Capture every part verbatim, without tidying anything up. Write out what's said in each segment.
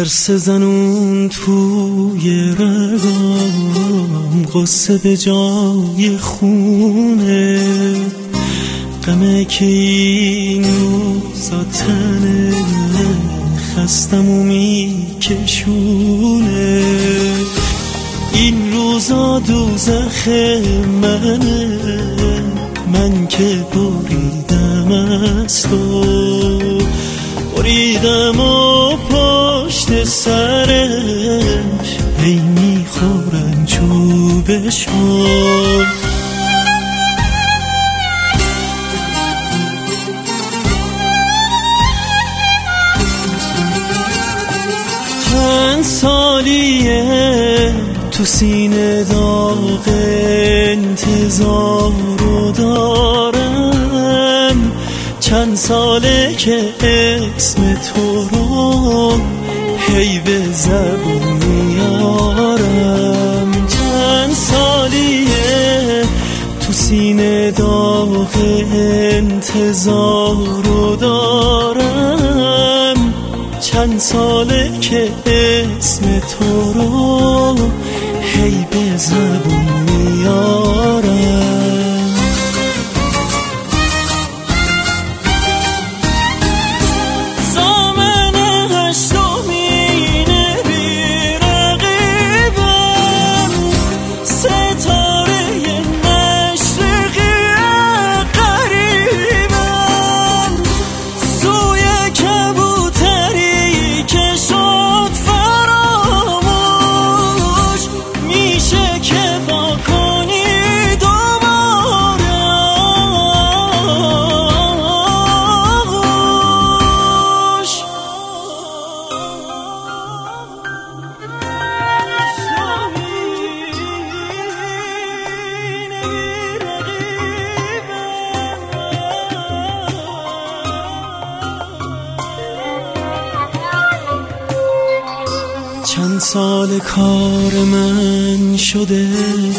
ترس زنون توی رگام، قصه به جای خونه، غمه که این روزا تنه خستم و میکشونه. این روزا دوزخ منه، من که بریدم از تو، بریدم و پشت سرش هی میخورم چوبشو. چند سالیه تو سینه داغ انتظارو دارم، چند ساله که اسم تو رو هی به زبون میارم. چند سالیه تو سینه داغ انتظارو دارم، چند ساله که اسم تو رو هی به زبون میارم. چند سال کار من شده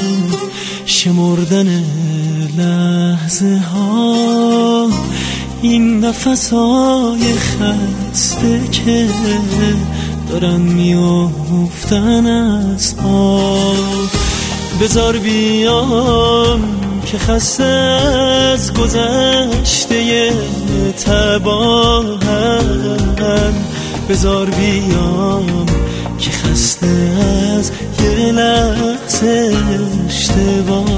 شمردن لحظه ها، این نفسای خسته که دارن میافتن از پا. بذار بیام که خسته از گذشته تباهم، بذار بیام که خسته از یه لحظه اشتباه.